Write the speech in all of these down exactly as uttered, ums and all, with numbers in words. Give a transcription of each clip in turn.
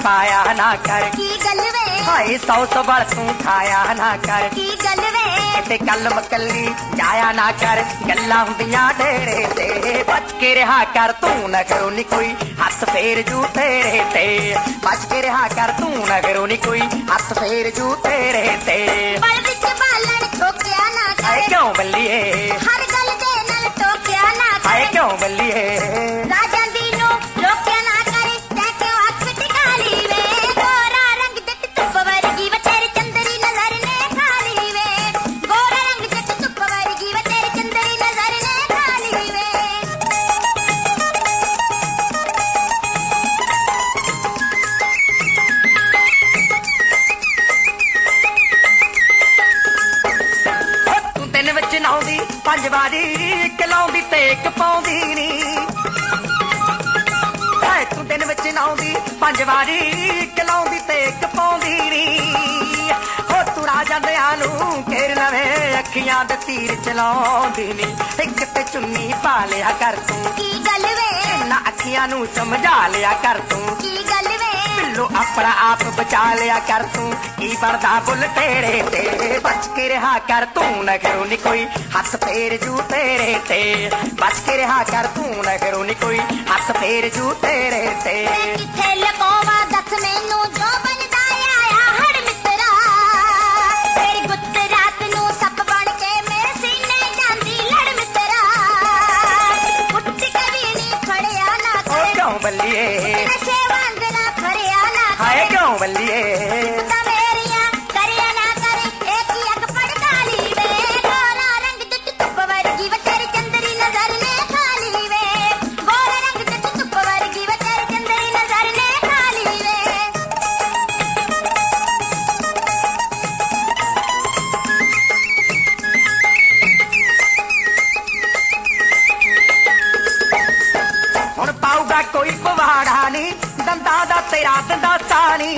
पाया ना कर की गल वे हाय सौ सबल तू खाया ना कर की गल वे किते कल मकली जाया ना कर गल्लां हुंदियां ढेरे ते बच के रहा कर तू न करो नी कोई हथ फेर जू तेरे ते बच के रहा कर तू न करो नी कोई हथ फेर जू तेरे ते बल विच बालन ठोकिया ना कर हाय क्यों बल्लिए हर गल दे नाल टोकिया ना कर हाय क्यों बल्लिए राजा दी नू रोकिया ना कर तै क्यों अख टिका ली वे गोरा रंग जट धुप वर्गी वे तेरी चंदरी नजर ने खा ली वे गोरा रंग जट धुप वर्गी वे तेरी चंदरी नजर ने खा ली वे तू दिन विच नहाउंदी पंज वारी इक लाउंदी ते इक पाउंदी नी हाय तू दिन विच नहाउंदी पंज वारी इक लाउंदी ते इक पाउंदी नी हो तू राजा दियां नू घेर लवे अखियां दे तीर चलाउंदी नी इक ते चुन्नी पा लिया कर तू की गल वे ना अखियां नू समझा लिया कर तू की गल वे पिल्लू अपना आप बचा लिया कर तू की बरदा बुल तेरे ते बच के रहा कर तू न करो नी कोई हथ फेर जू तेरे ते बच के रहा कर तू न करो नी कोई हथ फेर जू तेरे ते किथे लकोवा दस मैनू जो बनदा आया हड़ मित्रा तेरी गुत्त रात नू सप बन के मेरे सीने जांदी लड़ मित्रा उठ के भी नी खड़िया ना ओ कर क्यों बल्लिए नशे वांगला खड़िया ना हाय कर क्यों बल्लिए ता मेरिया करिया ना कर एक ही अग पड़का ली वे गोरा रंग जट धुप वर्गी वे तेरी चंदरी नजर ने खा ली वे गोरा रंग जट धुप वर्गी वे तेरी चंदरी नजर ने खा ली वे ਹੁਣ ਪਾਊਗਾ ਕੋਈ ਪਵਾੜਾ ਨੀ ਦੰਦਾਂ ਦਾ ਤੇਰਾ ਦੰਦਾ ਸਾਣੀ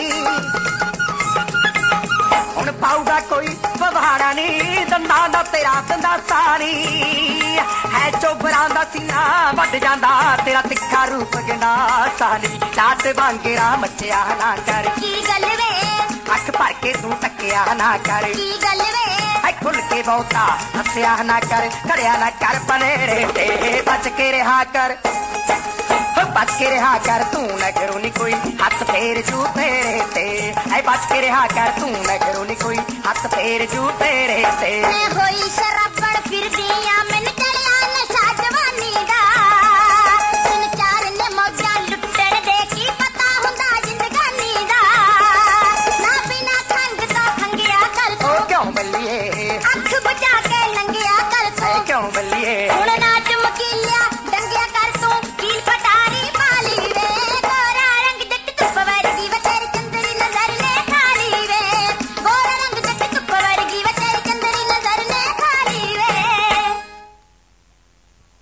ਹੁਣ ਪਾਊਗਾ ਕੋਈ ਪਵਾੜਾ ਨੀ ਦੰਦਾਂ ਦਾ ਤੇਰਾ ਦੰਦਾ ਸਾਣੀ ਹੈ ਚੋਬਰਾਂ ਦਾ ਸੀਨਾ ਵੱਢ ਜਾਂਦਾ ਤੇਰਾ ਤਿੱਖਾ ਰੂਪ ਗੰਡਾ ਸਾਣੀ ਲਾਟ ਵਾਂਗਰਾ ਮੱਚਿਆ ਨਾ ਕਰ की गल वे ਅੱਖ ਭਰ ਕੇ ਤੂੰ ਤੱਕਿਆ ਨਾ ਕਰ की गल वे ਐ ਖੁੱਲ ਕੇ ਬਹੁਤਾ ਹੱਸਿਆ ਨਾ ਕਰ ਖੜਿਆ ਨਾ ਕਰ ਪਨੇਰੇ ਤੇ ਬਚ ਕੇ ਰਿਹਾ ਕਰ ਹੋ ਬਚ ਕੇ ਰਿਹਾ ਕਰ ਤੂੰ ਨਾ ਕਰੋ ਨੀ ਕੋਈ ਹੱਥ ਫੇਰ ਜੂ ਤੇਰੇ ਤੇ ਐ ਬਚ ਕੇ ਰਿਹਾ ਕਰ ਤੂੰ ਨਾ ਕਰੋ ਨੀ ਕੋਈ ਹੱਥ ਫੇਰ ਜੂ ਤੇਰੇ ਤੇ मैं होई शराबड़ फिरदियां मैनू चढ़िया नशा जवानी दा तीन चार ने मौजां लुट्टण दे की पता हुंदा जिंदगानी दा ना बिना खंग तो खंगिया कल ओ क्यों बल्लिए अख बुझा के